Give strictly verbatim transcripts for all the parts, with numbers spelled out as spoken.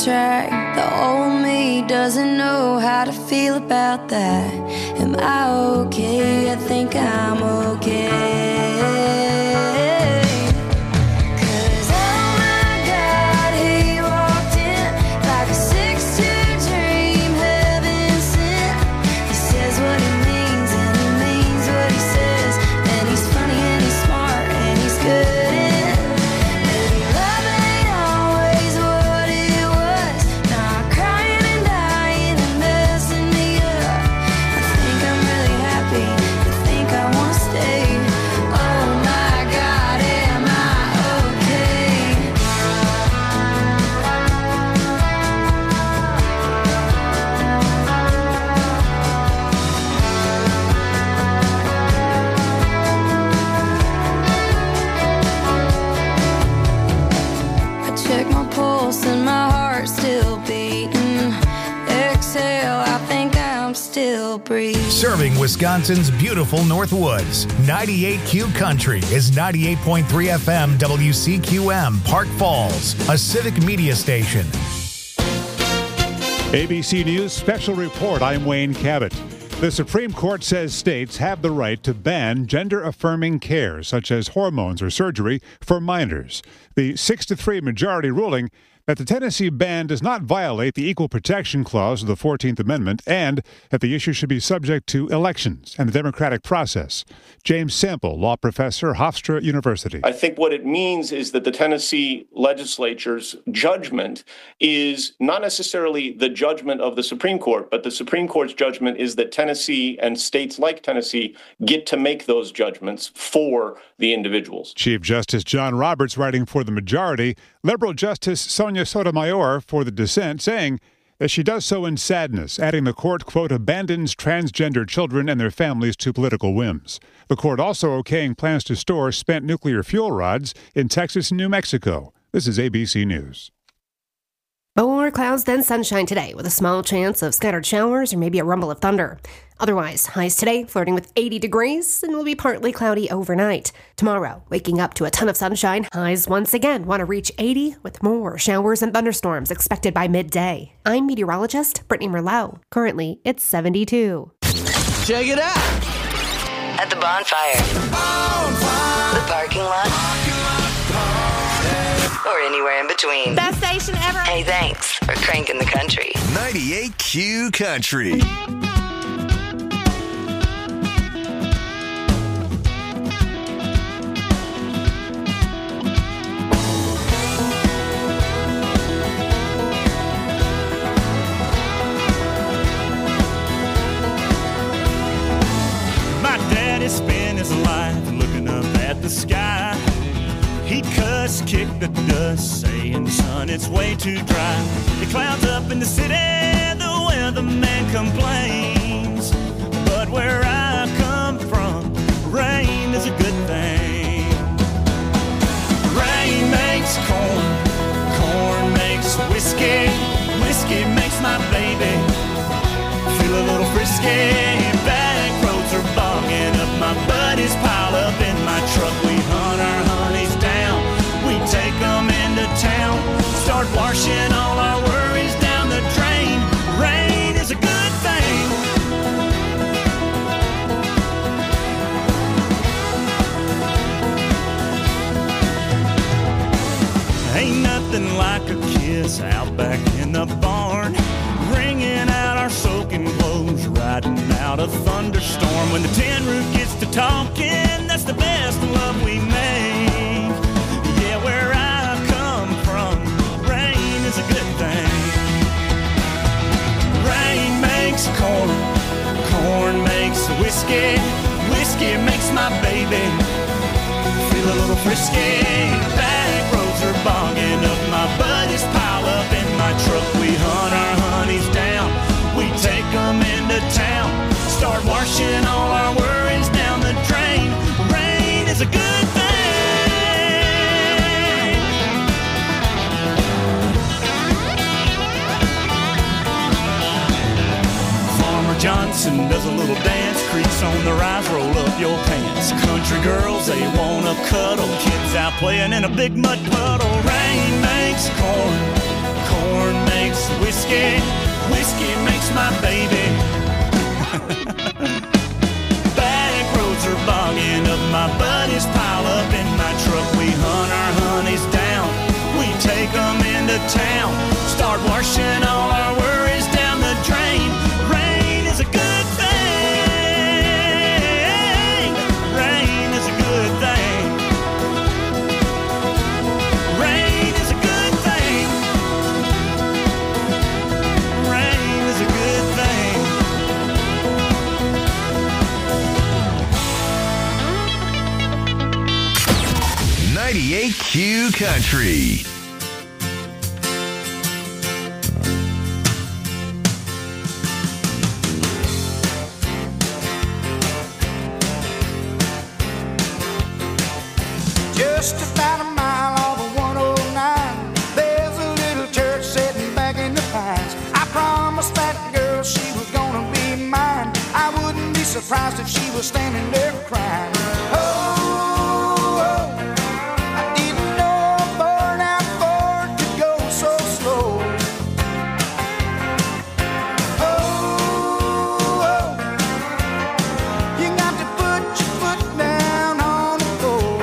track. The old me doesn't know how to feel about that. Am I okay? I think I'm okay. Serving Wisconsin's beautiful Northwoods, ninety-eight Q Country is ninety-eight point three F M W C Q M, Park Falls, a civic media station. A B C News Special Report. I'm Wayne Cabot. The Supreme Court says states have the right to ban gender-affirming care, such as hormones or surgery, for minors. The six to three majority ruling that the Tennessee ban does not violate the Equal Protection Clause of the fourteenth Amendment and that the issue should be subject to elections and the democratic process. James Sample, law professor, Hofstra University. I think what it means is that the Tennessee legislature's judgment is not necessarily the judgment of the Supreme Court, but the Supreme Court's judgment is that Tennessee and states like Tennessee get to make those judgments for the individuals. Chief Justice John Roberts, writing for the majority, liberal Justice Sonia Sotomayor for the dissent, saying that she does so in sadness, adding the court, quote, abandons transgender children and their families to political whims. The court also okaying plans to store spent nuclear fuel rods in Texas and New Mexico. This is A B C News. More clouds than sunshine today, with a small chance of scattered showers or maybe a rumble of thunder. Otherwise, highs today flirting with eighty degrees and will be partly cloudy overnight. Tomorrow, waking up to a ton of sunshine, highs once again want to reach eighty with more showers and thunderstorms expected by midday. I'm meteorologist Brittany Merlot. Currently, it's seventy-two. Check it out! At the bonfire, bonfire. The parking lot, parking lot or anywhere in between. Best station ever. Hey, thanks for cranking the country. ninety-eight Q Country. He spent his life looking up at the sky. He cussed, kicked the dust, saying, son, it's way too dry. It clouds up in the city, the weatherman complains. But where I come from, rain is a good thing. Rain makes corn, corn makes whiskey, whiskey makes my baby feel a little frisky. Back roads are bogging up, my buddies pile up in my truck. We hunt our honeys down, we take them into town, start washing all our worries down the drain. Rain is a good thing. Ain't nothing like a kiss out back in the barn, wringing out our soaking clothes, riding out a thunderstorm. When the tin roof gets to talking, that's the best love we make. Yeah, where I come from, rain is a good thing. Rain makes corn, corn makes whiskey, whiskey makes my baby feel a little frisky. Back roads are bogging up, my buddies pile up in my truck. We hunt our honeys down, we take them into town, start washing all our worries down the drain. Rain is a good thing. Farmer Johnson does a little dance, creaks on the rise, roll up your pants. Country girls, they wanna cuddle, kids out playing in a big mud puddle. Rain makes corn, corn corn makes whiskey, whiskey makes my baby. Back roads are bogging up, my buddies pile up in my truck. We hunt our honeys down, we take them into town, start washing all our worries down the drain. Rain is a good thing, rain is a good thing, rain is a good thing, rain is a good thing. ninety-eight Q Country. Just about a mile off of one oh nine, there's a little church sitting back in the pines. I promised that girl she was gonna be mine. I wouldn't be surprised if she was standing there crying. Oh, oh, I didn't know a burnout Ford could go so slow. Oh, oh, you got to put your foot down on the floor.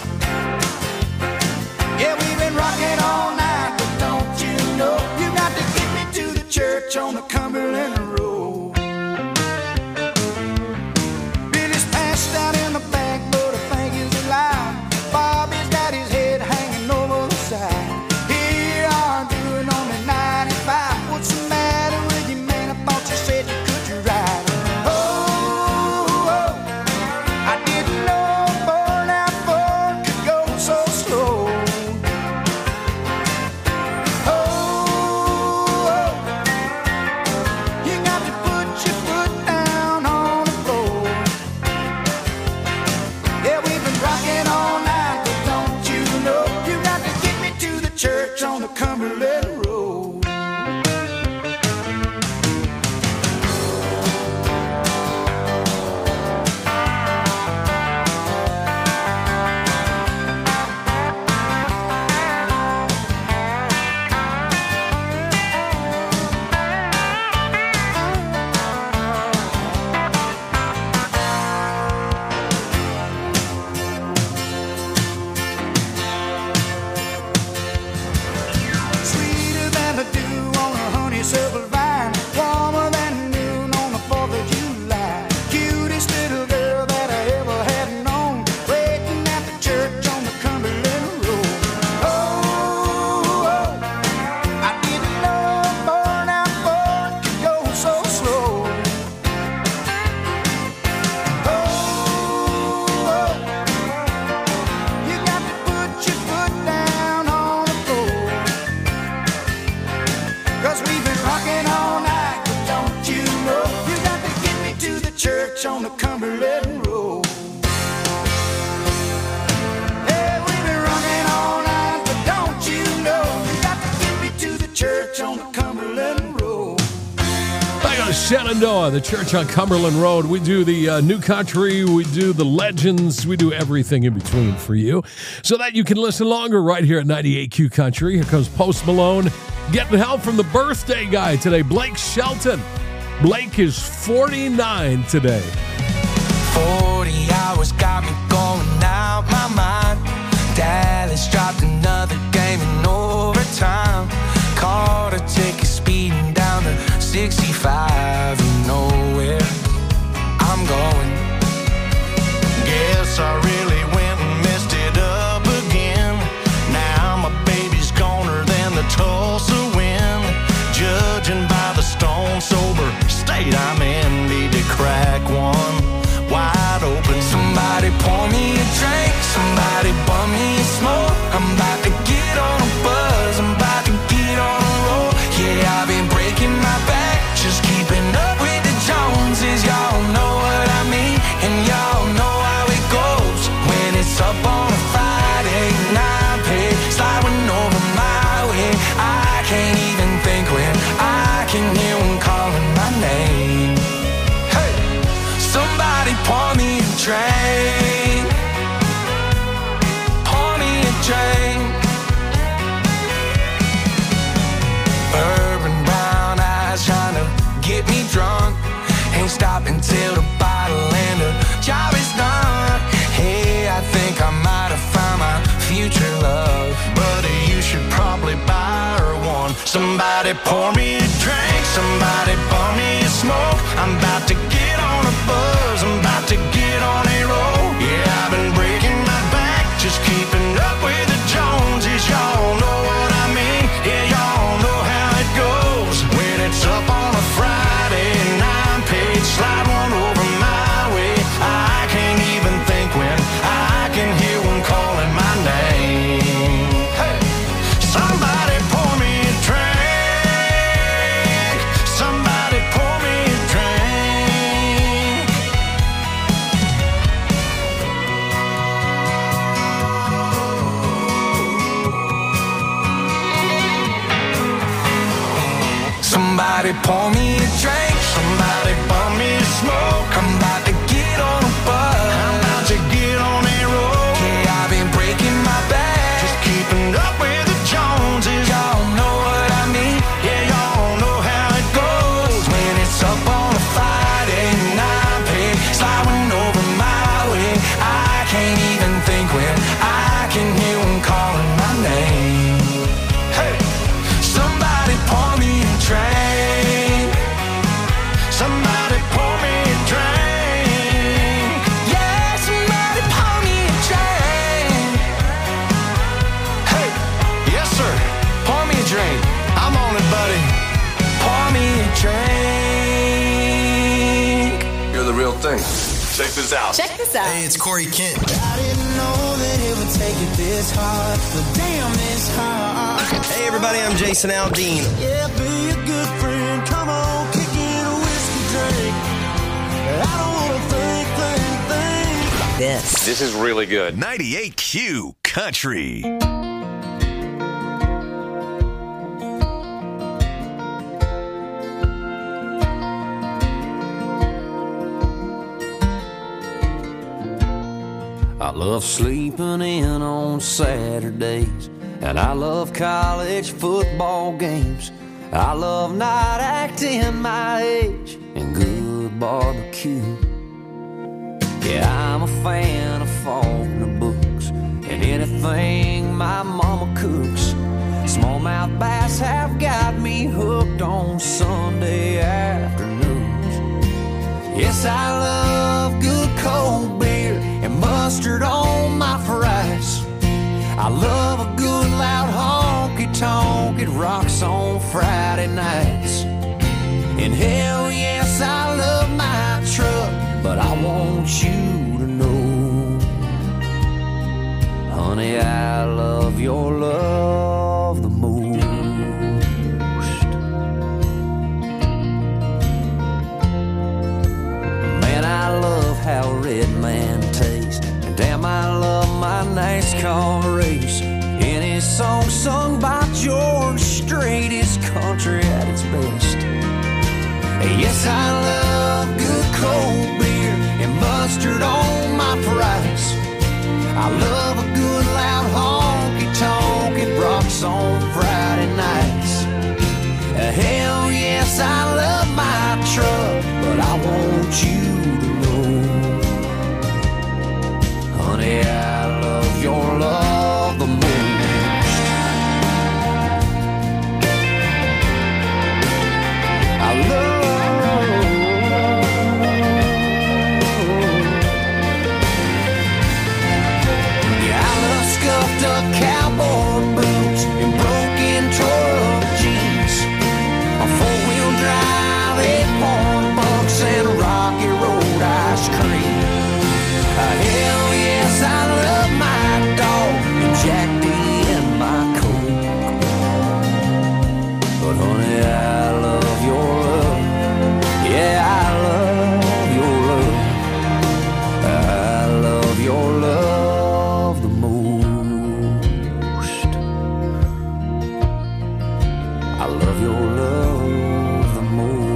Yeah, we've been rocking all night, but don't you know you got to get me to the church on the Cumberland Road. Billy's passed out in the back, but I think he's alive. Bobby's got his head hanging over the side. Here are doing only ninety-five. What's the matter with you, man? I thought you said you could ride. Oh, oh, I didn't know a burnout Ford could go so slow. Oh, oh, you got to put your foot down on the floor. Yeah, we've been rocking all night, but don't you know you got to get me to the church on the Cumberland Road. Sweeter than the dew on a honeysuckle vine, warmer than noon on the fourth of July. Cutest little girl that I ever had known, waiting at the church on the Cumberland Road. Oh, oh, I didn't know a burnout Ford could go so slow. Oh, oh, you got to put your foot down on the floor. Cause we've been rocking all night, but don't you know you got to get me to the church on the Cumberland Road. Yeah, we've been rocking all night, but don't you know you got to get me to the church on the Cumberland Road. Back on Shenandoah, the church on Cumberland Road. We do the uh, new country, we do the legends, we do everything in between for you so that you can listen longer right here at ninety-eight Q Country. Here comes Post Malone getting help from the birthday guy today, Blake Shelton. Blake is forty-nine today. forty hours got me going out my mind. Dallas dropped another game in overtime. Caught a ticket speeding down to sixty-five. You know where I'm going. Guess I really went and messed it up again. Now my baby's goner than the Tulsa wind. Judging by the stone sober state I'm in, need to crack one wide open. Somebody pour me a drink, somebody bum me a smoke. I'm about to get on a buzz, I'm about to get on a roll. Yeah, I've been breaking my back, just keeping up with the Joneses. Y'all know what I mean, and y'all know how it goes. When it's up on a Friday night, pay sliding over my way. I can't even think when I can hear one calling my name. Hey, somebody pour me a drink, pour me a drink. pour me a drink, somebody pour me a smoke. I'm about to get on a buzz, I'm about to get on a roll. Yeah, I've been breaking my back, just keeping up with the Joneses. Y'all know what I mean, yeah, y'all know how it goes. When it's up on a Friday and I'm paid, slide one over my way. I can't even think when I can hear one calling my name. Hey, somebody pour me a drink, somebody pour me a drink. Somebody pour me a drink, somebody pour me a smoke. I'm about to get on a bus, I'm about to get on a roll. Yeah, I've been breaking my back, just keeping up with the Joneses. Y'all know what I mean, yeah, y'all know how it goes. When it's up on a Friday and I'm paid, sliding over my way. I can't even think when I can hear one calling my name. Hey, somebody pour me a drink, somebody pour me a drink. Yeah, somebody pour me a drink. Hey, yes sir, pour me a drink. I'm on it, buddy. Pour me a drink. You're the real thing. Check this out. Check this out. Hey, it's Corey Kent. I didn't know that it would take it this hard, but damn, it's hard. Hey, everybody, I'm Jason Aldean. Yeah, be a good friend. Come on, kick in a whiskey drink. I don't wanna think, think, think. This. This is really good. ninety-eight Q Country. I love sleeping in on Saturdays, and I love college football games. I love not acting my age and good barbecue. Yeah, I'm a fan of Faulkner books and anything my mama cooks. Smallmouth bass have got me hooked on Sunday afternoons. Yes, I love good cold beer and mustard on my fries. I love a good loud honky-tonk, it rocks on Friday nights. And hell yes, I love my truck, but I want you to know, honey, I love your love the most. Man, I love how Red Man tastes, and damn, I love my NASCAR race. Any song sung by George Strait is country at its best. Yes, I love good cold beer and mustard on my fries. I love a good loud honky-tonk, it rocks on Friday nights. Hell yes, I love my truck, but I want you to know, honey, I love your love the most. I love scuffed up cowboy boots and broken tore up jeans, a four-wheel drive, eight point bucks and Rocky Road ice cream. Uh, hell yes, I love my dog and Jack D and my Coke. But honey, I love your love. Yeah, I love your love. I love your love the most. I love your love the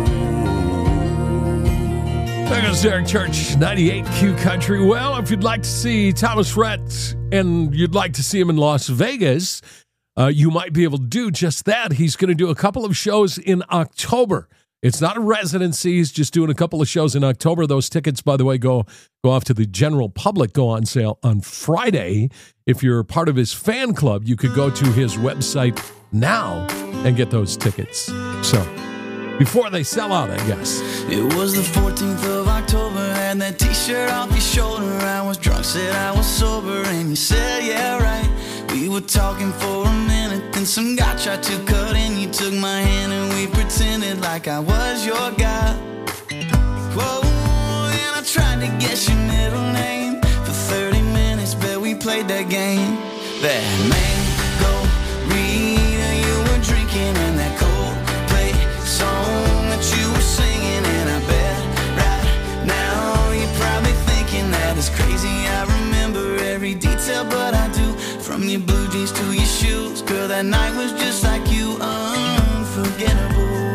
most. There goes Derek Church, ninety-eight Q Country. Well, if you'd like to see Thomas Rhett and you'd like to see him in Las Vegas, uh, you might be able to do just that. He's going to do a couple of shows in October. It's not a residency. He's just doing a couple of shows in October. Those tickets, by the way, go go off to the general public, go on sale on Friday. If you're part of his fan club, you could go to his website now and get those tickets. So, before they sell out, I guess. It was the fourteenth of October, had that t-shirt off your shoulder. I was drunk, said I was sober, and you said, yeah, right. We were talking for a minute, then some guy tried to cut in. You took my hand and we pretended like I was your guy. Whoa, and I tried to guess your middle name. For thirty minutes, bet we played that game. That mango reader you were drinking, and that Coldplay song that you were singing. And I bet right now you're probably thinking that it's crazy. I remember every detail, but I do. From your blue jeans to your shoes, girl, that night was just like you, unforgettable.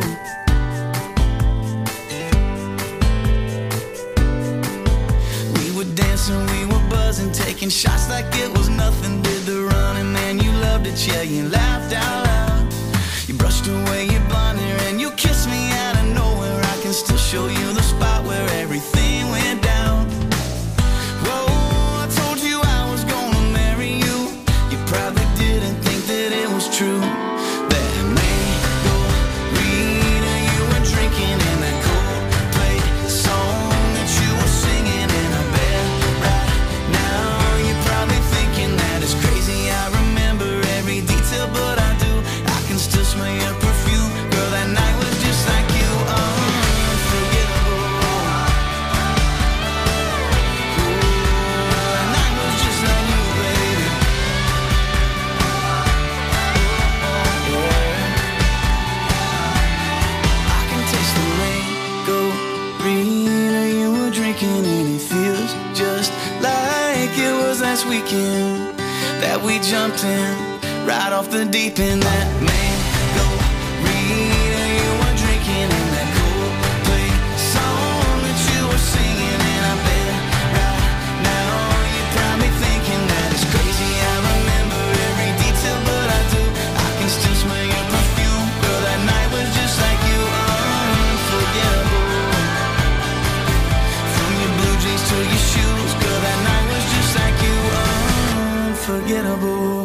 We were dancing, we were buzzing, taking shots like it was nothing. Did the running, man, you loved it, yeah, you laughed out loud. You brushed away your blonde hair and you kissed me out of nowhere. I can still show you the spot where everything went down. Whoa, I told you I was gonna marry you. You probably didn't think that it was true. That mango reader you were drinking, and that Coldplay song that you were singing. And I bet right now you're probably thinking that it's crazy. I remember every detail, but I do. I can still smell your perfume. Girl, that night was just like you, unforgettable. Ooh, that night was just like you, baby. I can taste the mango reader you were drinking, and it feels just like it was last weekend that we jumped in right off the deep end. That mango reader you were drinking, and that Coldplay song that you were singing. And I bet right now you're probably thinking that it's crazy. I remember every detail, but I do. I can still smell your perfume. Girl, that night was just like you, unforgettable. From your blue jeans to your shoes, girl, that night was just like you, unforgettable.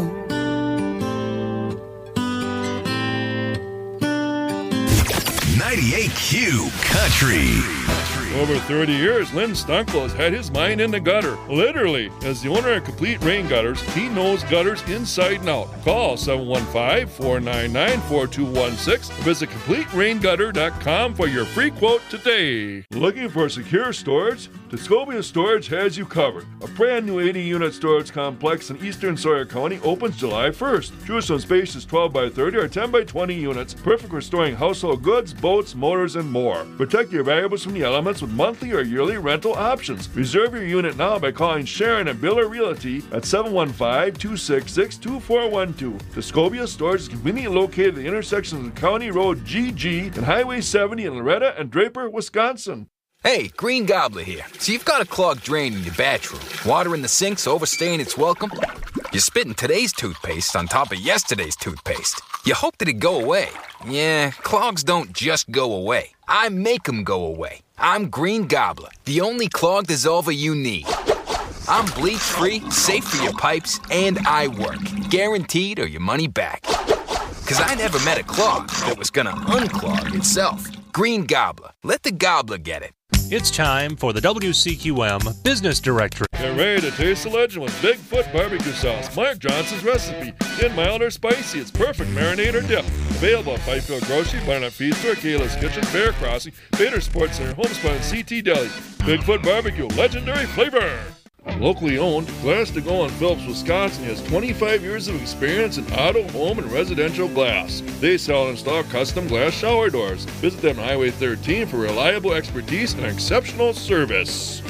ninety-eight Q Country. Over thirty years, Lynn Stunkel has had his mind in the gutter. Literally. As the owner of Complete Rain Gutters, he knows gutters inside and out. Call seven one five, four nine nine, four two one six or visit complete rain gutter dot com for your free quote today. Looking for secure storage? Tuscobia Storage has you covered. A brand new eighty unit storage complex in eastern Sawyer County opens July first. Choose some spacious twelve by thirty or ten by twenty units, perfect for storing household goods, boats, motors, and more. Protect your valuables from the elements with monthly or yearly rental options. Reserve your unit now by calling Sharon and Biller Realty at seven one five, two six six, two four one two. Tuscobia Storage is conveniently located at the intersection of County Road G G and Highway seventy in Loretta and Draper, Wisconsin. Hey, Green Gobbler here. So you've got a clogged drain in your bathroom. Water in the sink's overstaying its welcome. You're spitting today's toothpaste on top of yesterday's toothpaste. You hope that it go away. Yeah, clogs don't just go away. I make them go away. I'm Green Gobbler, the only clog dissolver you need. I'm bleach-free, safe for your pipes, and I work. Guaranteed or your money back. Because I never met a clog that was gonna unclog itself. Green Gobbler. Let the gobbler get it. It's time for the W C Q M Business Directory. Get ready to taste the legend with Bigfoot Barbecue Sauce, Mark Johnson's recipe. In mild or spicy, it's perfect marinade or dip. Available at Fifield Grocery, Butternut Feed Store, Kayla's Kitchen, Bear Crossing, Bader Sports Center, Homespun, and C T Deli. Bigfoot Barbecue, legendary flavor. Locally owned, Glass to Go in Phillips, Wisconsin has twenty-five years of experience in auto, home, and residential glass. They sell and install custom glass shower doors. Visit them on Highway thirteen for reliable expertise and exceptional service.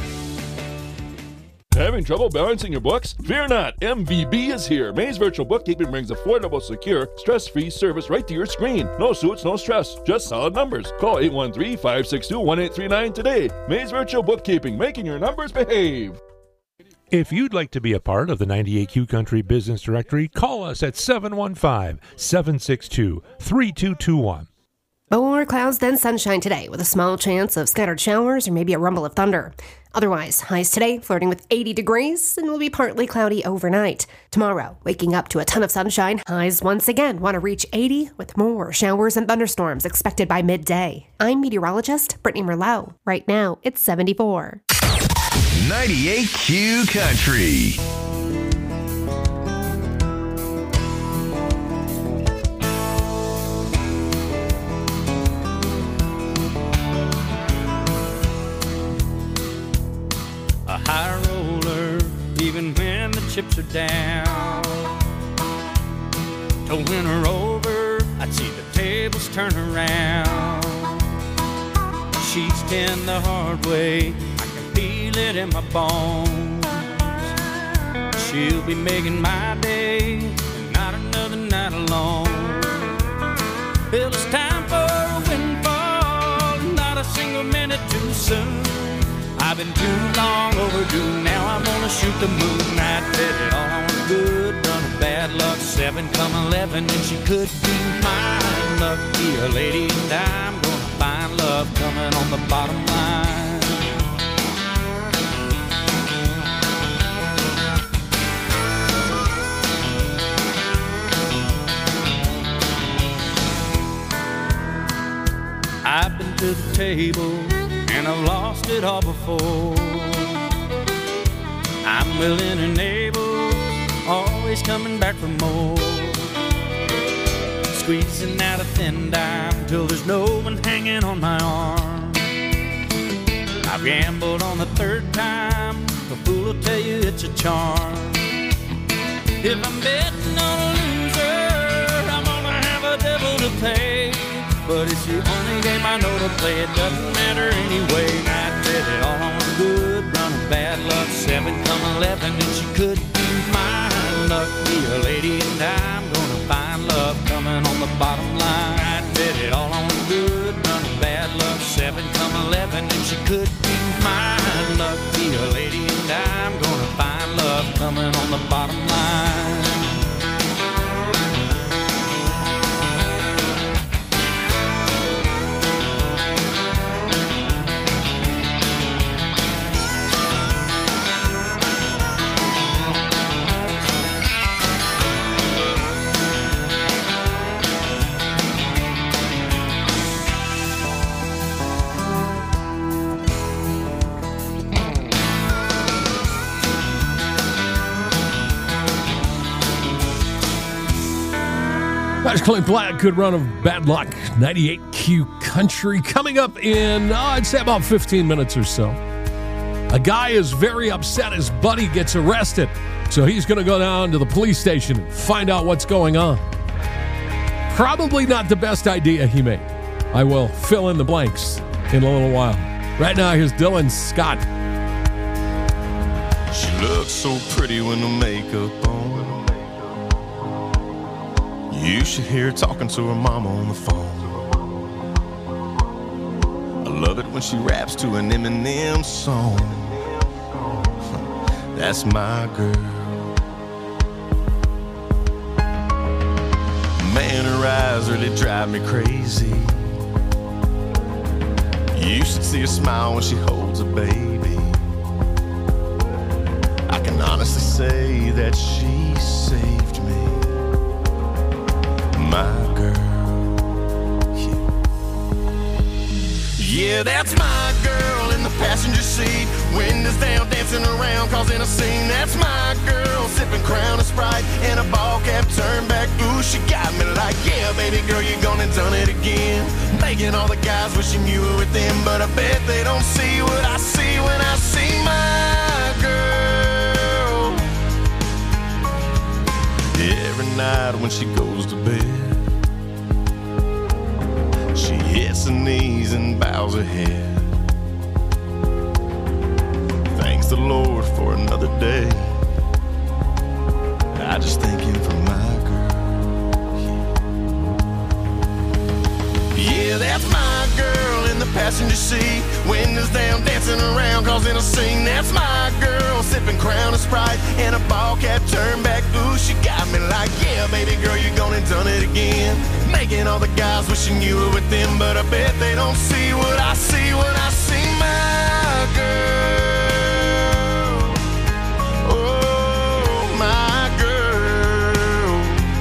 Having trouble balancing your books? Fear not, M V B is here. Maze Virtual Bookkeeping brings affordable, secure, stress-free service right to your screen. No suits, no stress, just solid numbers. Call eight one three, five six two, one eight three nine today. Maze Virtual Bookkeeping, making your numbers behave. If you'd like to be a part of the ninety-eight Q Country Business Directory, call us at seven one five, seven six two, three two two one. More clouds than sunshine today with a small chance of scattered showers or maybe a rumble of thunder. Otherwise, highs today flirting with eighty degrees and will be partly cloudy overnight. Tomorrow, waking up to a ton of sunshine, highs once again want to reach eighty with more showers and thunderstorms expected by midday. I'm meteorologist Brittany Merlot. Right now, it's seventy-four. ninety-eight Q Country. A high roller, even when the chips are down. To win her over, I'd see the tables turn around. She's ten the hard way, I can feel it in my bones. She'll be making my day, and not another night alone. Well, it's time for a windfall, not a single minute too soon. I've been too long overdue, now I'm gonna shoot the moon. I bet it all on a good run of bad luck. Seven come eleven, and she could be mine. Lucky a lady, and I'm gonna find love coming on the bottom line. I've been to the table, and I've lost it all before. I'm willing and able, always coming back for more. Squeezing out a thin dime till there's no one hanging on my arm. I've gambled on the third time, a fool will tell you it's a charm. If I'm betting on a loser, I'm gonna have a devil to pay. But it's the only game I know to play, it doesn't matter anyway. I bet it all on a good run of bad luck. Seven come eleven, and she could be mine. Lucky a lady, and I'm gonna find love coming on the bottom line. I bet it all on a good run of bad luck. Seven come eleven, and she could be mine. Lucky a lady, and I'm gonna find love coming on the bottom line. That's Clint Black, good run of bad luck. ninety-eight Q Country coming up in, oh, I'd say about fifteen minutes or so. A guy is very upset his buddy gets arrested, so he's going to go down to the police station and find out what's going on. Probably not the best idea he made. I will fill in the blanks in a little while. Right now, here's Dylan Scott. She looks so pretty with no makeup on. You should hear her talking to her mama on the phone. I love it when she raps to an Eminem song. That's my girl. Man, her eyes really drive me crazy. You should see her smile when she holds a baby. I can honestly say that she saved me. My girl, yeah. Yeah, that's my girl in the passenger seat. Windows down, dancing around, causing a scene. That's my girl, sipping Crown and Sprite and a ball cap turned back. Ooh, she got me like, yeah, baby girl, you gone and done it again. Making all the guys wishing you were with them, but I bet they don't see what I see when I see my girl. Every night when she goes to bed, she hits her knees and bows her head. Thanks the Lord for another day. I just thank him for my girl. Yeah, yeah, that's my girl in the passenger seat. Windows down, dancing around, causing a scene. That's my girl, sipping Crown and Sprite and a ball cap turned back. Ooh, she got me like, yeah, baby girl, you gone and done it again. Making all the guys wishing you were with them, but I bet they don't see what I see when I see my girl. Oh, my girl.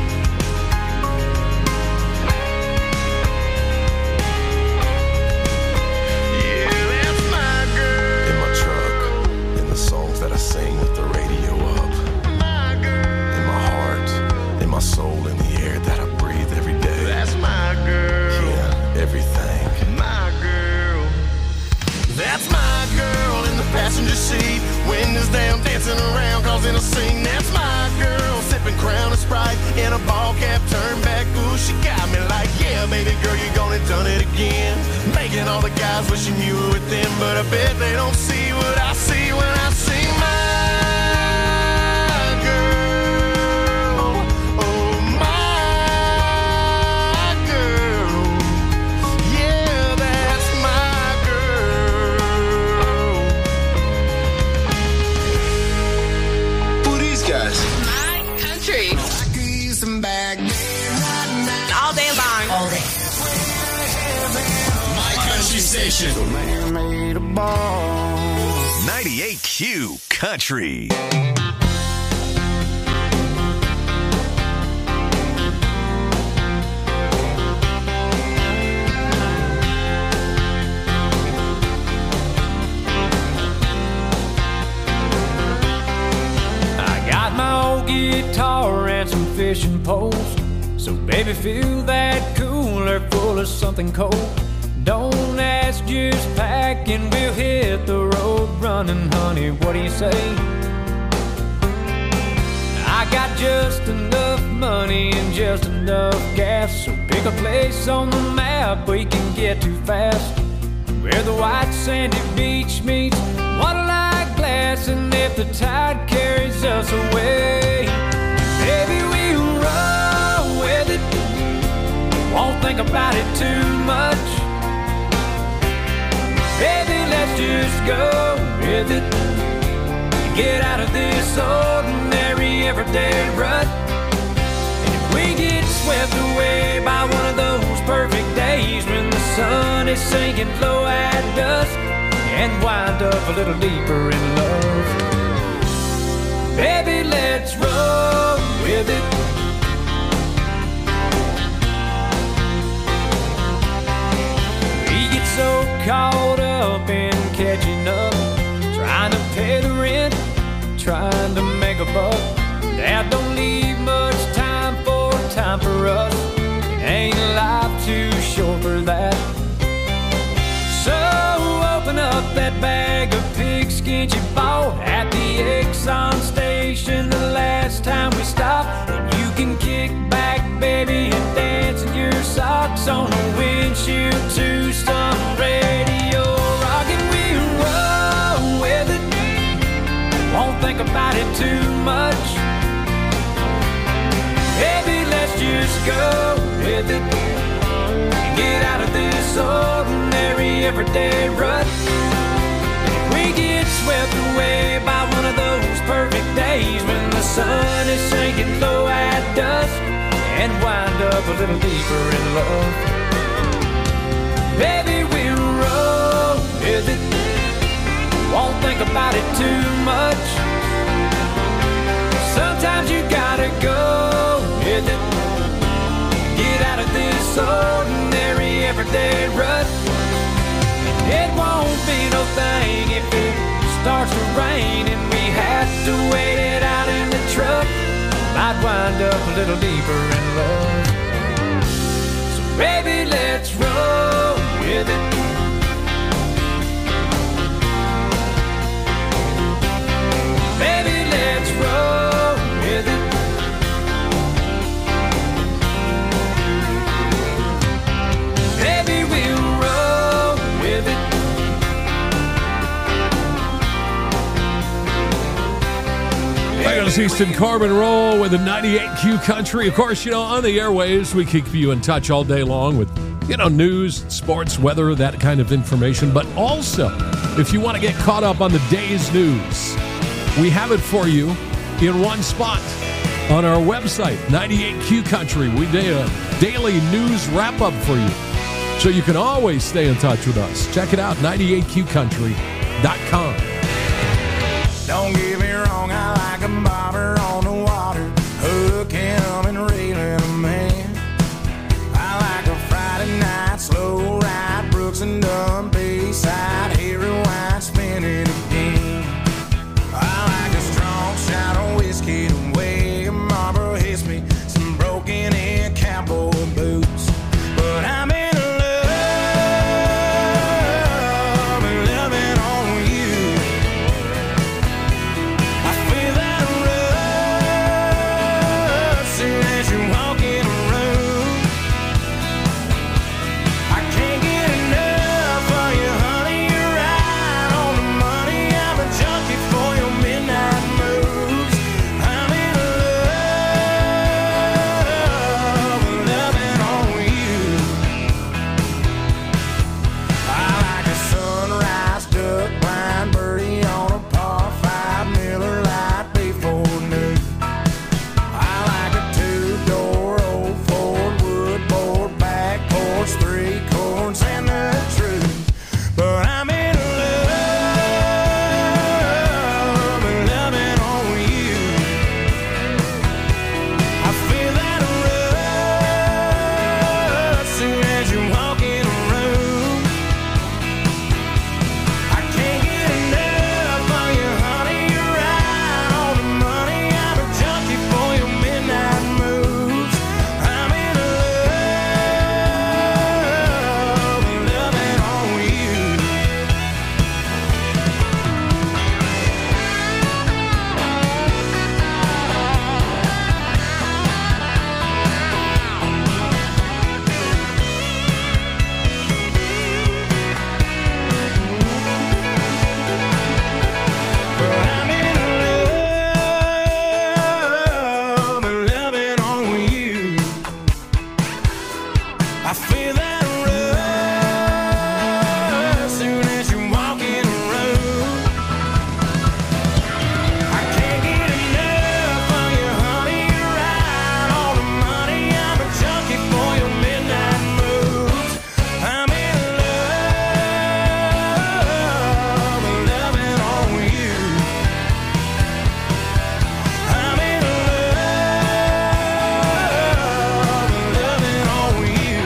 Yeah, that's my girl. In my truck, in the songs that I sing with the radio up. My girl. In my heart, in my soul, in the air that I breathe every day. That's my girl. Yeah, everything. My girl. That's my girl in the passenger seat. Windows down, dancing around, causing a scene. That's my girl, sipping Crown and Sprite in a ball cap turned back. Ooh, she got me like, yeah, baby girl, you gone and done it again. Making all the guys wishing you were with them, but I bet they don't see what I see when I see my girl. Oh, my girl. Yeah, that's my girl. Who are these guys? My country. All day long. All day. My country station. Made a ball. ninety-eight Q Country. I got my old guitar and some fishing poles. So baby, fill that cooler full of something cold. Don't ask, just pack and we'll hit the road running, honey. What do you say? I got just enough money and just enough gas. So pick a place on the map we can get to fast, where the white sandy beach meets water-like glass. And if the tide carries us away, baby, we'll roll with it. Won't think about it too much. Baby, let's just go with it. Get out of this ordinary everyday rut. And if we get swept away by one of those perfect days when the sun is sinking low at dusk, and wind up a little deeper in love, baby, let's roll with it. So caught up in catching up, trying to pay the rent, trying to make a buck. Dad don't leave much time for time for us. It ain't life too short for that. So open up that bag of pigskin you bought at the Exxon station the last time we stopped. And you can kick back, baby, and dance in your socks on the windshield to some radio rock. And we'll roll with it. Won't think about it too much. Baby, let's just go with it. Get out of this ordinary everyday rut. If we get swept away by one of those perfect days when the sun is sinking low at dusk, and wind up a little deeper in love, baby, we'll roll with it. Won't think about it too much. Sometimes you gotta go with it. Get out of this ordinary everyday rut. It won't be no thing if it starts to rain and we have to wait it out in the truck. Might wind up a little deeper in love. So baby, let's roll with it. Baby, let's roll with it. Baby, we'll roll with it. Douglas Easton, Corbin Roll with the ninety-eight Q Country. Of course, you know, on the airwaves, we keep you in touch all day long with you know, news, sports, weather, that kind of information. But also, if you want to get caught up on the day's news, we have it for you in one spot on our website, ninety-eight Q Country. We do a daily news wrap-up for you, so you can always stay in touch with us. Check it out, ninety-eight Q country dot com. Don't get me wrong, I like a bobber on the water, hooking and reeling a man. I like a Friday night slow ride, Brooks and Dunn Bayside, heavy wine spinning again. I like a strong shot of whiskey to way a Marlboro hits me, some broken in cowboy boots. But I'm in love and loving on you. I feel that rush soon as you walk in a room. I can't get enough of you, honey. You're right on the money. I'm a junkie for your midnight moves. I'm in love and loving on you. I like a sunrise duck blind birdie on a par five Miller Lite before noon. I like a two-door old Ford wood board back porch, three chords and the truth. But I'm in love and loving on you. I feel that rush soon as you walk in a room. I can't get enough of you, honey. You're right on the money. I'm a junkie for your midnight moves. I'm in love and loving on you. But I'm in love and loving on you. I feel that rush soon as you walk in a room. I can't get enough of you, honey. You're right on the money. I'm a junkie for your midnight moves. I'm in love and loving on you. I'm in love and loving on you.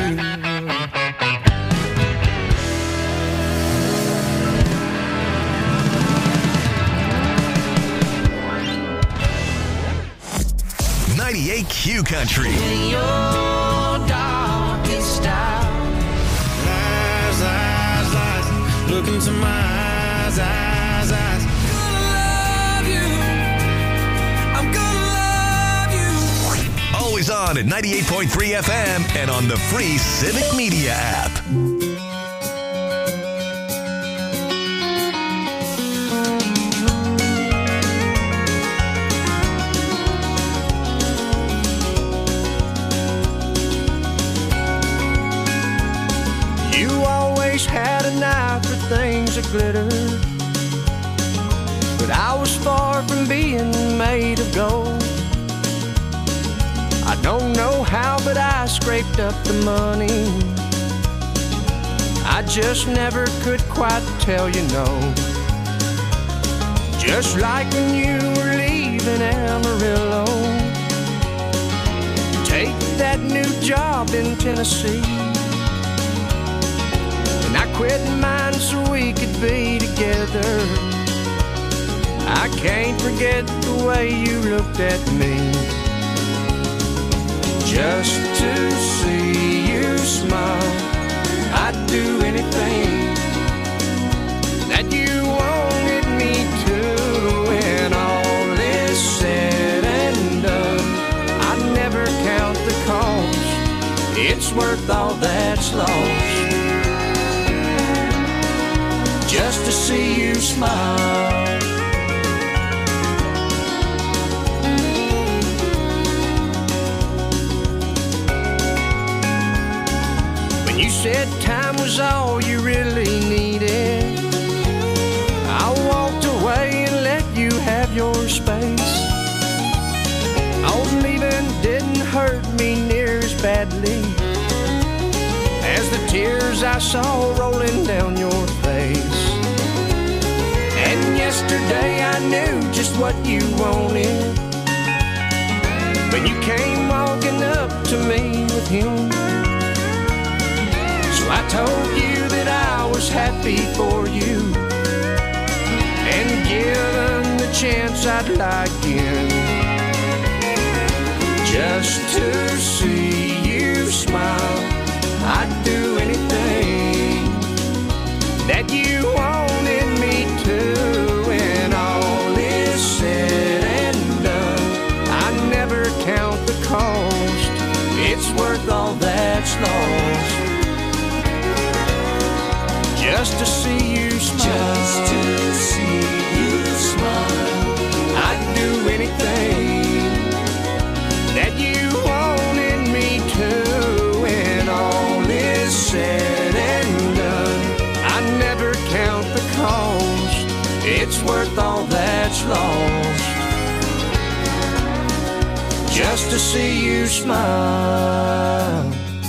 ninety-eight Q Country. Your darkest hour. Lies, lies, lies. Look into my eyes, eyes, eyes. Gonna love you. I'm gonna love you. Always on at ninety-eight point three F M and on the free Civic Media app. You always had an eye for things that glitter, but I was far from being made of gold. I don't know how, but I scraped up the money. I just never could quite tell you no. Just like when you were leaving Amarillo, take that new job in Tennessee. And I quit mine so we could be together. I can't forget the way you looked at me. Just to see you smile, I'd do anything that you wanted me to. When all is said and done, I'd never count the cost. It's worth all that's lost just to see you smile. When you said time was all you really needed, I walked away and let you have your space. Oh, leaving didn't hurt me near as badly as the tears I saw rolling down your face. And yesterday I knew just what you wanted when you came walking up to me with him. So I told you that I was happy for you, and given the chance I'd lie again, just to see you smile. I'd do anything that you wanted me to. When all is said and done, I never count the cost. It's worth all that's lost, just to see you smile. Just to see you smile. I'd do anything that you wanted me to. When all is said and done, I never count the cost. It's worth all that's lost, just to see you smile.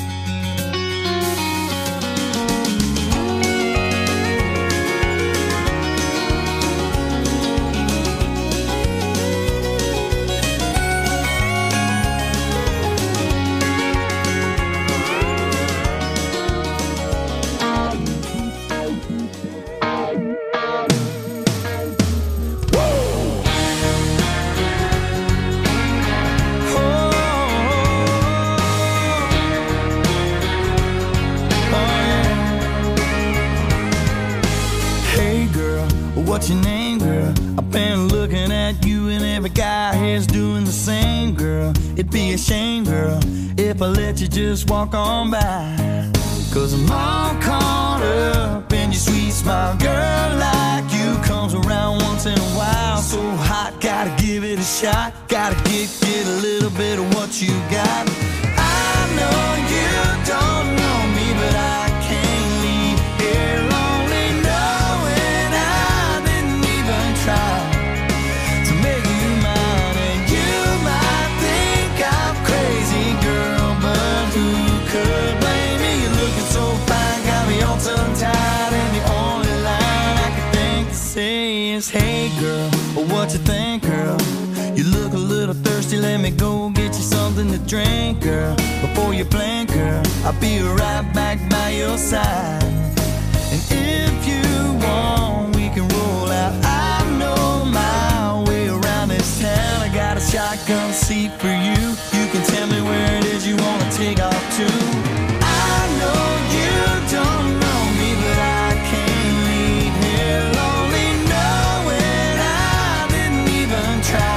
What's your name, girl? I've been looking at you and every guy here's doing the same, girl. It'd be a shame, girl, if I let you just walk on by. Cause I'm all caught up in your sweet smile. Girl like you comes around once in a while. So hot, gotta give it a shot. Gotta get, get a little bit of what you got. I know you don't know me, but I can't leave here lonely knowing I didn't even try to make you mine. And you might think I'm crazy, girl, but who could blame me? You're looking so fine, got me all tongue-tied, and the only line I can think to say is, hey girl, what you think, girl? You look a little thirsty, let me go get you something to drink, girl. Before you blink, girl, I'll be right back by your side. And if you want, we can roll out. I know my way around this town. I got a shotgun seat for you. You can tell me where it is you want to take off to. I know you don't know me, but I can't leave here lonely knowing I didn't even try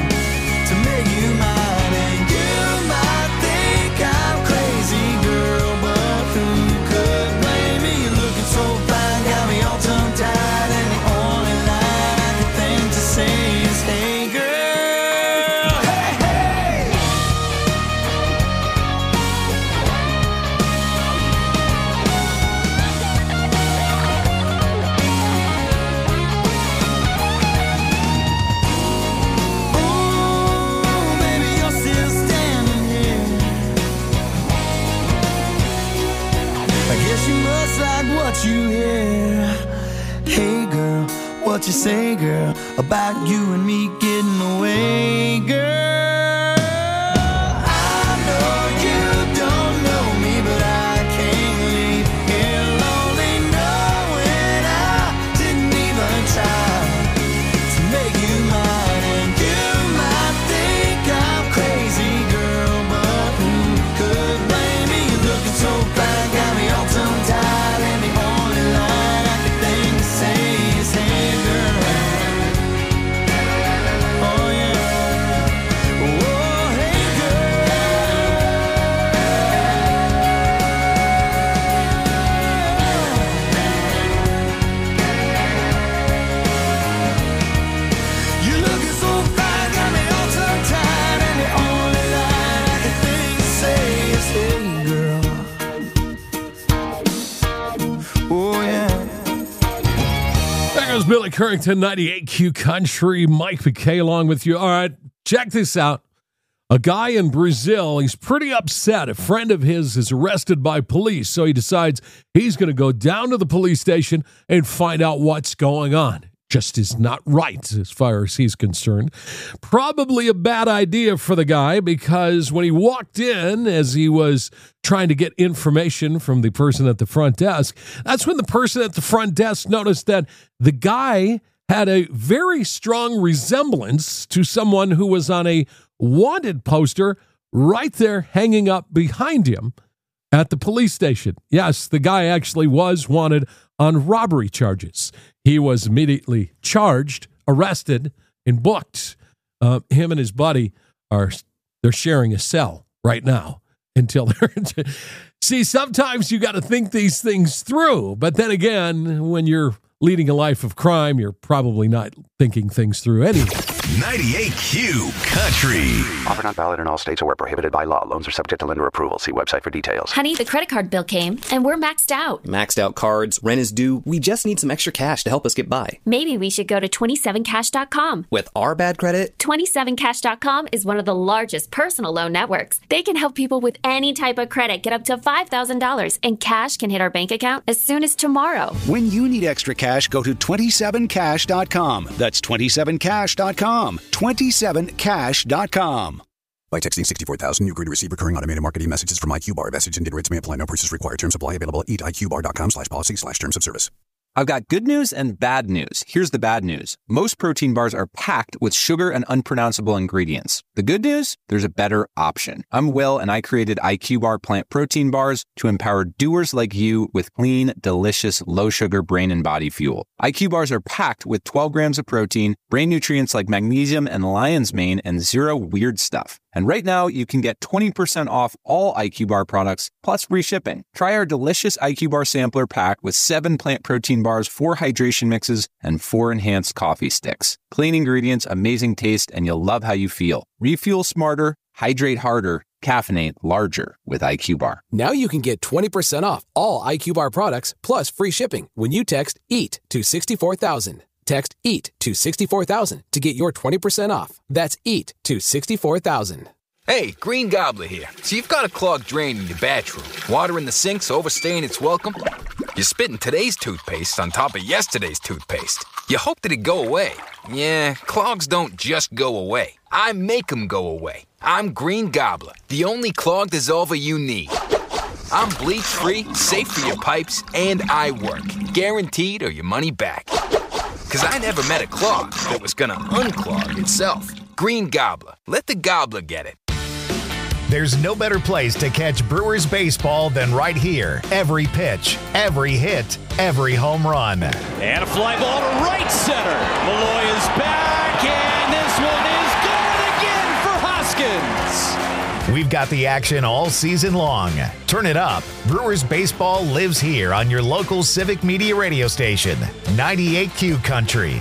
to make you mine. And you might think I'm crazy, girl, but who could blame me? You're looking so fine, got me all tongue-tied, and the only line I can think to say is, hey girl, hey, hey. Ooh, baby, you're still standing here. I guess you must like what you hear. Hey girl, what you say, girl, about you and me getting away, girl? I know you don't know me, but I can't leave here lonely knowing I didn't even try to make you mine. And you might think I'm crazy, girl, but who could blame me? You're looking so fine, got me all tongue-tied, and the only line I can think to say is, hey girl. Oh yeah. Oh, yeah. There goes Billy Currington, ninety-eight Q Country. Mike McKay along with you. All right, check this out. A guy in Brazil, he's pretty upset. A friend of his is arrested by police, so he decides he's going to go down to the police station and find out what's going on. Just is not right as far as he's concerned. Probably a bad idea for the guy, because when he walked in, as he was trying to get information from the person at the front desk, that's when the person at the front desk noticed that the guy had a very strong resemblance to someone who was on a wanted poster right there hanging up behind him at the police station. Yes, the guy actually was wanted on robbery charges. He was immediately charged, arrested, and booked. Uh, him and his buddy are they're sharing a cell right now until they're. See, sometimes you got to think these things through, but then again, when you're leading a life of crime, you're probably not thinking things through anyway. ninety-eight Q Country. Offer not valid in all states or where prohibited by law. Loans are subject to lender approval. See website for details. Honey, the credit card bill came, and we're maxed out. Maxed out cards, rent is due. We just need some extra cash to help us get by. Maybe we should go to twenty-seven cash dot com. With our bad credit? twenty-seven cash dot com is one of the largest personal loan networks. They can help people with any type of credit get up to five thousand dollars, and cash can hit our bank account as soon as tomorrow. When you need extra cash, go to twenty-seven cash dot com. That's twenty-seven cash dot com. twenty-seven cash dot com. By texting sixty-four thousand, you agree to receive recurring automated marketing messages from iQbar. Message and data rates may apply. No purchase required. Terms apply. Available at eat I Q bar dot com slash policy slash terms of service. I've got good news and bad news. Here's the bad news. Most protein bars are packed with sugar and unpronounceable ingredients. The good news? There's a better option. I'm Will, and I created iQbar plant protein bars to empower doers like you with clean, delicious, low-sugar brain and body fuel. iQ bars are packed with twelve grams of protein, brain nutrients like magnesium and lion's mane, and zero weird stuff. And right now, you can get twenty percent off all iQbar products, plus free shipping. Try our delicious iQbar sampler pack with seven plant protein bars, four hydration mixes, and four enhanced coffee sticks. Clean ingredients, amazing taste, and you'll love how you feel. Refuel smarter, hydrate harder, caffeinate larger with iQbar. Now you can get twenty percent off all iQbar products, plus free shipping when you text EAT to sixty-four thousand. Text EAT to sixty-four thousand to get your twenty percent off. That's EAT to sixty-four thousand. Hey, Green Gobbler here. So you've got a clogged drain in your bathroom. Water in the sink's overstaying its welcome. You're spitting today's toothpaste on top of yesterday's toothpaste. You hoped it'd go away. Yeah, clogs don't just go away. I make them go away. I'm Green Gobbler, the only clog dissolver you need. I'm bleach-free, safe for your pipes, and I work. Guaranteed or your money back. Because I never met a clog that was going to unclog itself. Green Gobbler. Let the gobbler get it. There's no better place to catch Brewers baseball than right here. Every pitch, every hit, every home run. And a fly ball to right center. Malloy is back, and this one is gone again for Hoskins. We've got the action all season long. Turn it up. Brewers baseball lives here on your local Civic Media radio station, ninety-eight Q Country.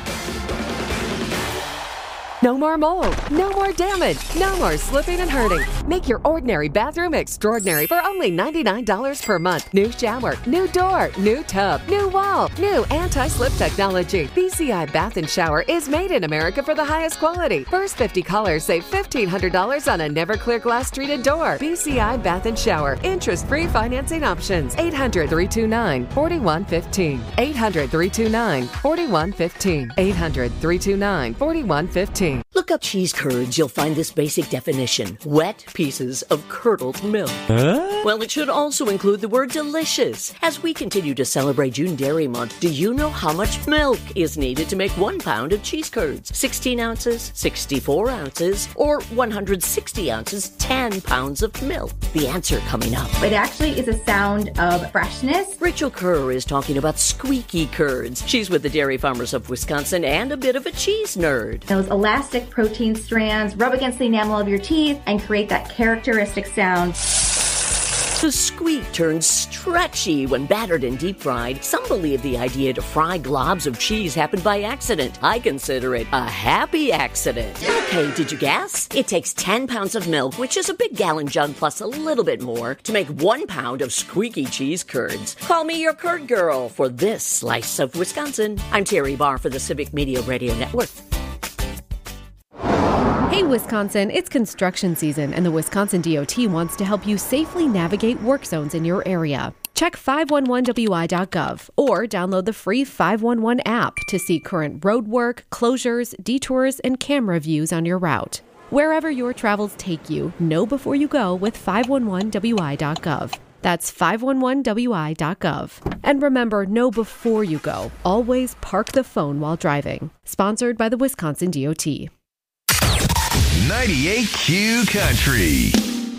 No more mold, no more damage, no more slipping and hurting. Make your ordinary bathroom extraordinary for only ninety-nine dollars per month. New shower, new door, new tub, new wall, new anti-slip technology. B C I Bath and Shower is made in America for the highest quality. First fifty callers save fifteen hundred dollars on a never clear glass treated door. B C I Bath and Shower. Interest-free financing options. eight hundred, three two nine, four one one five. eight hundred, three two nine, four one one five. eight hundred, three two nine, four one one five. Look up cheese curds, you'll find this basic definition. Wet pieces of curdled milk. Huh? Well, it should also include the word delicious. As we continue to celebrate June Dairy Month, do you know how much milk is needed to make one pound of cheese curds? sixteen ounces, sixty-four ounces, or one hundred sixty ounces, ten pounds of milk? The answer coming up. It actually is a sound of freshness. Rachel Kerr is talking about squeaky curds. She's with the Dairy Farmers of Wisconsin and a bit of a cheese nerd. Those elastic protein strands rub against the enamel of your teeth and create that characteristic sound. The squeak turns stretchy when battered and deep fried. Some believe the idea to fry globs of cheese happened by accident. I consider it a happy accident. Okay, did you guess? It takes ten pounds of milk, which is a big gallon jug plus a little bit more, to make one pound of squeaky cheese curds. Call me your curd girl for this slice of Wisconsin. I'm Terry Barr for the Civic Media Radio Network. Hey Wisconsin, it's construction season and the Wisconsin D O T wants to help you safely navigate work zones in your area. Check five one one W I dot gov or download the free five one one app to see current road work, closures, detours, and camera views on your route. Wherever your travels take you, know before you go with five one one W I dot gov. That's five one one W I dot gov. And remember, know before you go. Always park the phone while driving. Sponsored by the Wisconsin D O T. ninety-eight Q Country.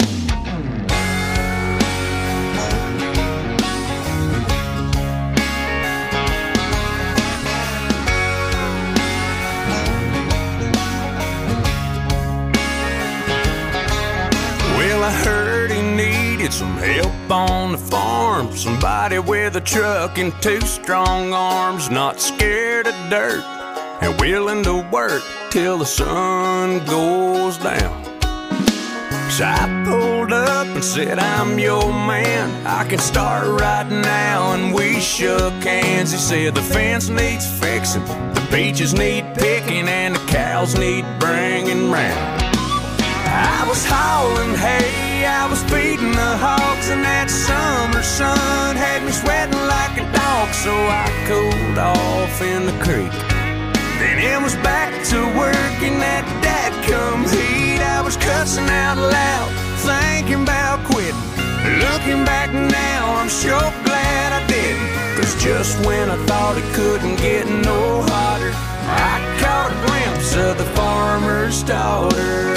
Well, I heard he needed some help on the farm. Somebody with a truck and two strong arms, not scared of dirt and willing to work till the sun goes down. So I pulled up and said, I'm your man, I can start right now. And we shook hands. He said the fence needs fixing, the beaches need picking, and the cows need bringing round. I was hauling hay, I was feeding the hogs, and that summer sun had me sweating like a dog. So I cooled off in the creek. Then it was back to work in that dadgum heat. I was cussing out loud, thinking about quitting. Looking back now, I'm sure glad I didn't. Cause just when I thought it couldn't get no hotter, I caught a glimpse of the farmer's daughter.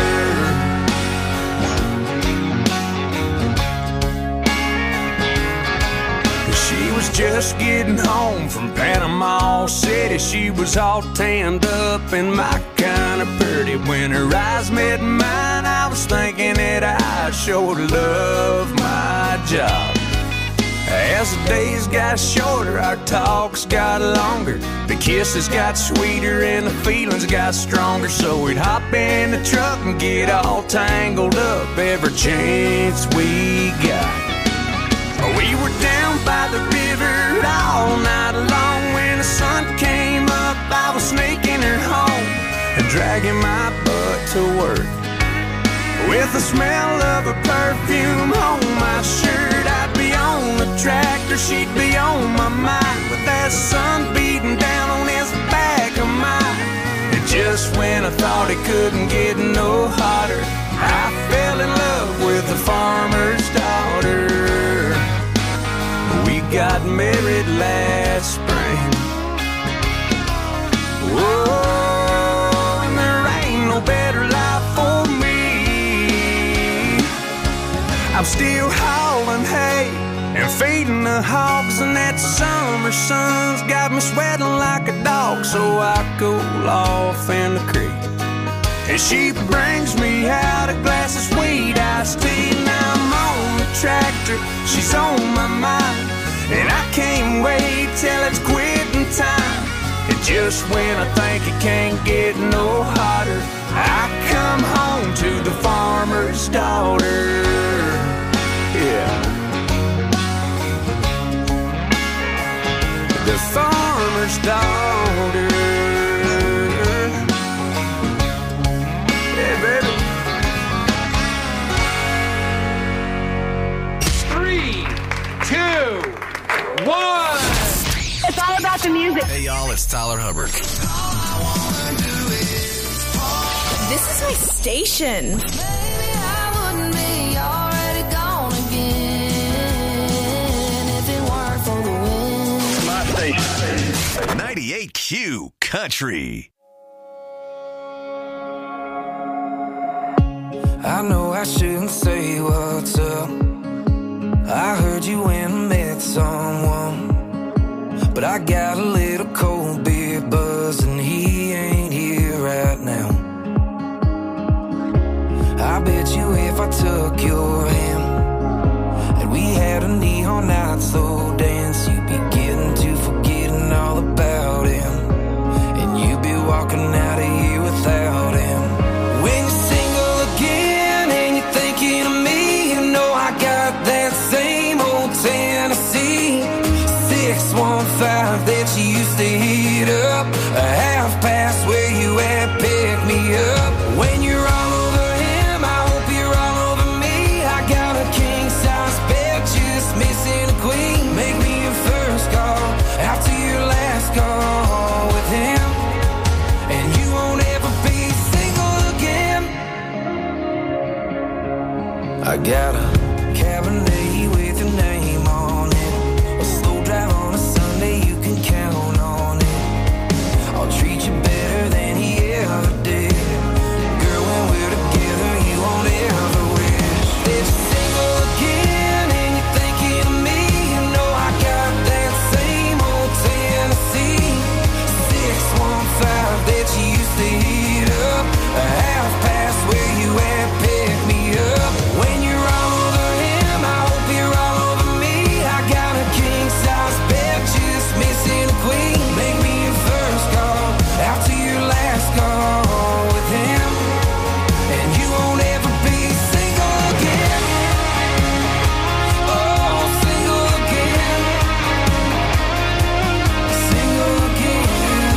She was just getting home from Panama City. She was all tanned up and my kind of pretty. When her eyes met mine, I was thinking that I sure love my job. As the days got shorter, our talks got longer. The kisses got sweeter and the feelings got stronger. So we'd hop in the truck and get all tangled up every chance we got. We were down by the river all night long. When the sun came up, I was sneaking her home and dragging my butt to work. With the smell of her perfume on my shirt, I'd be on the tractor, she'd be on my mind, with that sun beating down on his back of mine. And just when I thought it couldn't get no hotter, I fell in love with the farmer's daughter. We got married last spring. Whoa, and there ain't no better life for me. I'm still hauling hay and feeding the hogs, and that summer sun's got me sweating like a dog. So I cool off in the creek, and she brings me out a glass of sweet iced tea. Now I'm on the tractor, she's on my mind, and I can't wait till it's quitting time. And just when I think it can't get no hotter, I come home to the farmer's daughter. Yeah. The farmer's daughter. Yeah, baby. Three, two, one. It's all about the music. Hey, y'all, it's Tyler Hubbard. This is my station. My station. ninety-eight Q Country. I know I shouldn't say what's up. I heard you went and met someone, but I got a little cold beer buzz and he ain't here right now. I bet you if I took your hand and we neon lights slow dance, you'd be getting to forgetting all about him, and you'd be walking out of here without him. When you're single again and you're thinking of me, you know I got that same old Tennessee six one five that you used to hit up, a half past where you at, pick me up. When you're all over him, I hope you're all over me. I got a king size bed, just missing a queen. Make me your first call after your last call with him, and you won't ever be single again. I got a Cabernet with your name on it, a slow drive on a Sunday, you can count on it. I'll treat you better than he ever did. Girl, when we're together, you won't ever wish that you're single again and you're thinking of me. You know I got that same old Tennessee six one five that you used to hit up, a half past where you at, pick me up. When you're all over him, I hope you're all over me. I got a king size bed, just missing a queen. Make me your first call after your last call with him, and you won't ever be single again. Oh, single again, single again.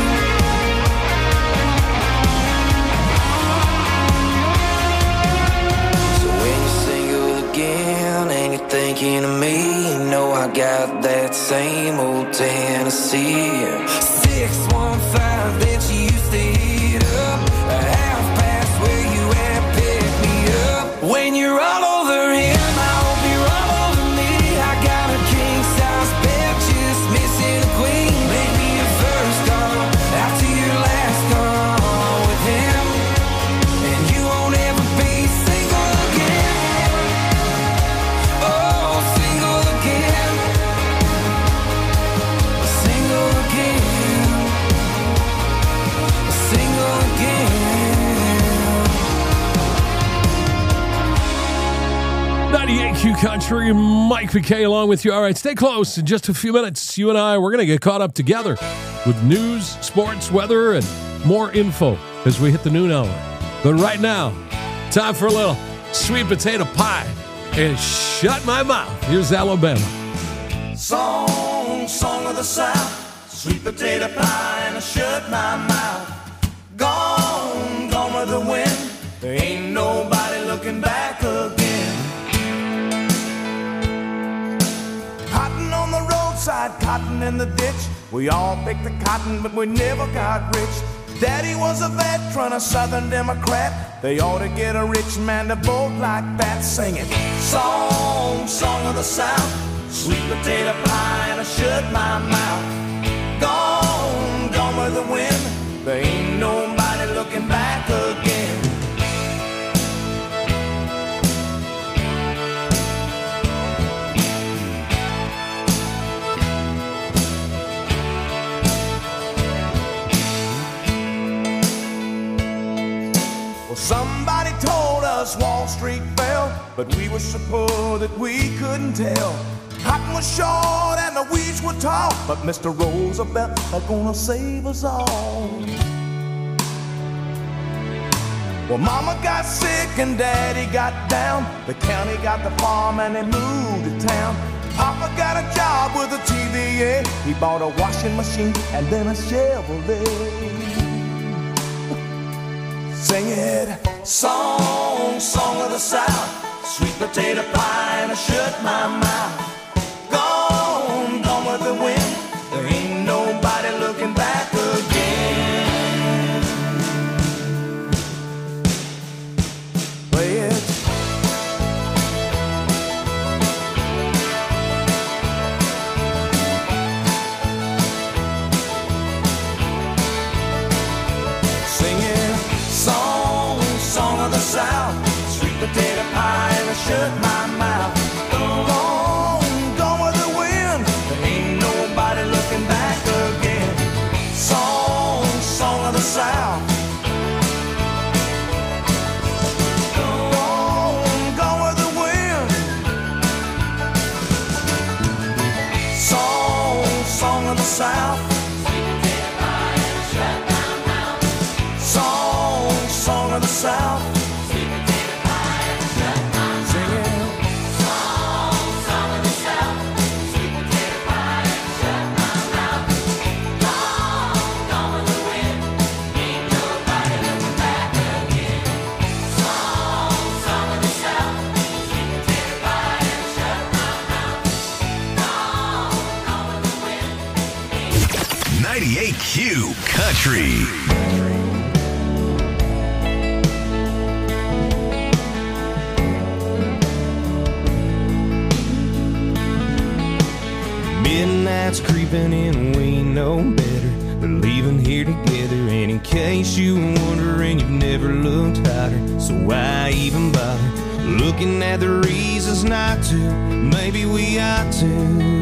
So when you're single again and you're thinking of me, you know I got that same old Tennessee six one five that you used to hit up, a half past where you at, pick me up. When you're all over him, I hope you're all over me. I got a king size bed, just missing a queen. Make me your first call after your last call with him, and you won't ever be single again. Oh, single again, single again, single again. ninety-eight Q Country, Mike McKay along with you. All right, stay close. In just a few minutes, you and I, we're going to get caught up together with news, sports, weather, and more info as we hit the noon hour. But right now, time for a little sweet potato pie and shut my mouth. Here's Alabama. Song, song of the South, sweet potato pie and I shut my mouth. Gone, gone with the wind, there ain't nobody looking back again. Cotton on the roadside, cotton in the ditch. We all picked the cotton, but we never got rich. Daddy was a veteran, a Southern Democrat. They ought to get a rich man to vote like that. Sing it. Song, song of the South, sweet potato pie and I shut my mouth. Gone, gone with the wind, there ain't nobody looking back again. Well, somebody told us Wall Street fell, but we were so poor that we couldn't tell. Cotton was short and the weeds were tall, but Mister Roosevelt are gonna save us all. Well, Mama got sick and Daddy got down. The county got the farm and they moved to town. Papa got a job with a T V A. He bought a washing machine and then a Chevrolet. Sing it. Song, song of the South, sweet potato pie and I shut my mouth. Gone, gone with the wind, there ain't nobody looking back again. Play it. Sing it. Song, song of the South, sweet potato pie and I shut my mouth. Gone, gone with the wind, there ain't nobody looking back again. Song, song of the South. Gone, gone with the wind. song of the South. Song, song of the South. ninety-eight Q Country. Midnight's creeping in, we know better. We're leaving here together, and in case you were wondering, you've never looked hotter. So why even bother looking at the reasons not to? Maybe we ought to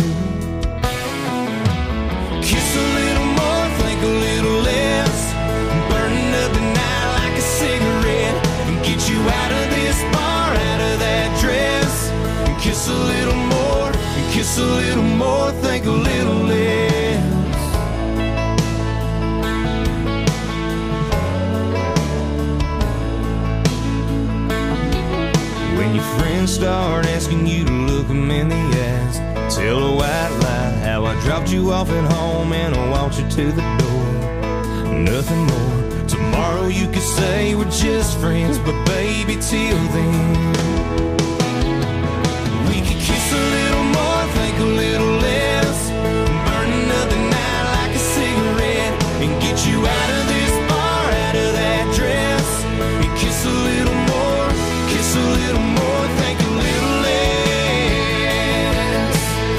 kiss a little more, think a little less, burning up the night like a cigarette, and get you out of this bar, out of that dress, and kiss a little more, and kiss a little more, think a little less. When your friends start asking you to look them in the eyes, tell a white lie how I dropped you off at home and I walked you to the door. Nothing more. Tomorrow you could say we're just friends, but baby, till then we could kiss a little more, think a little less, burning up the night like a cigarette, and get you out of this bar, out of that dress, and kiss a little more, kiss a little more, think a little less.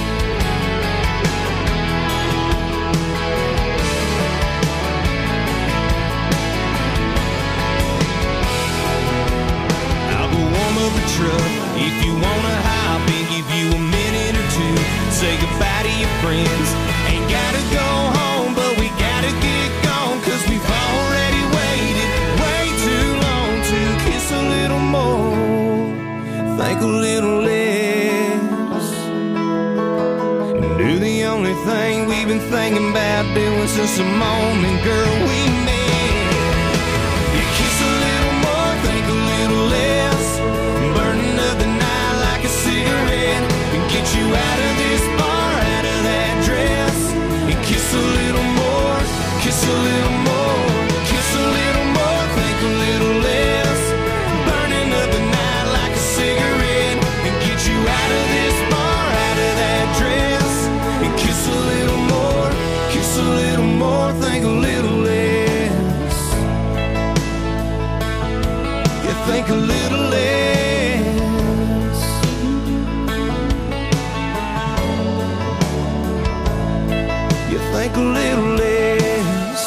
I'll go warm up the truck if you wanna hop in, give you a minute or two, say goodbye to your friends. Ain't gotta go home, but we gotta get gone, cause we've already waited way too long to kiss a little more, think a little less, and do the only thing we've been thinking about doing since the moment, girl, we met. You kiss a little more, think a little less, burning up the night like a cigarette, and get you out of this bar, out of that dress, and kiss a little more, kiss a little more, kiss a little more, think a little less, burning up the night like a cigarette, and get you out of this bar, out of that dress, and kiss a little more, kiss a little more, think a little less. You think a little less. You think a little less.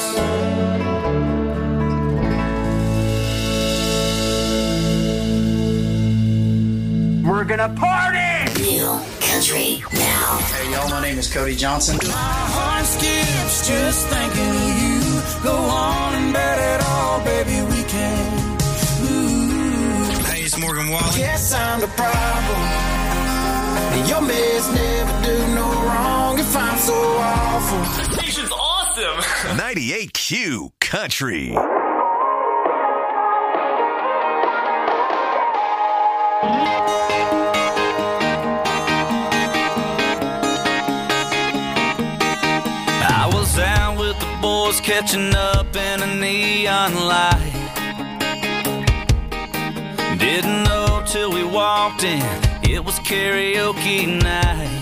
We're gonna party! Real country now. Hey y'all, my name is Cody Johnson. My heart skips just thinking of you. Go on and bet it all, baby, we can. Ooh. Hey, it's Morgan Wallen. Guess I'm the problem. And your mess never do no wrong if I'm so awful. Station's awesome. ninety-eight Q Country. I was out with the boys catching up in a neon light. Didn't know till we walked in, it was karaoke night.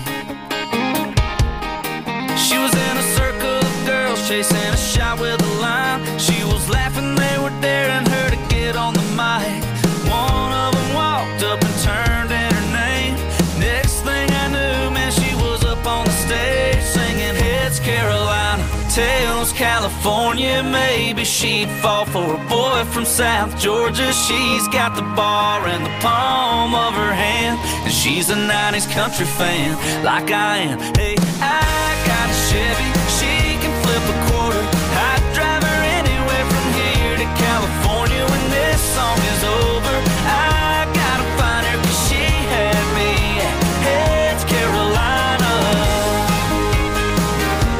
She was in a circle of girls chasing a shot with a line. She was laughing, they were daring her to get on the mic. One of them walked up and turned in her name. Next thing I knew, man, she was up on the stage singing Heads Carolina, Tails California. Maybe she'd fall for a boy from South Georgia. She's got the bar in the palm of her hand, and she's a nineties country fan like I am. Hey, I got a Chevy, she can flip a quarter. I'd drive her anywhere from here to California when this song is over. I gotta find her cause she had me at Heads Carolina.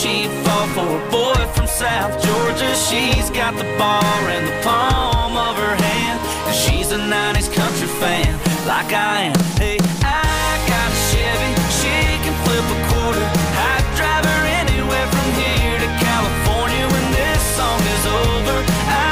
she'd fall for a boy from South Georgia. She's got the bar in the palm of her hand, and she's a nineties country fan like I am.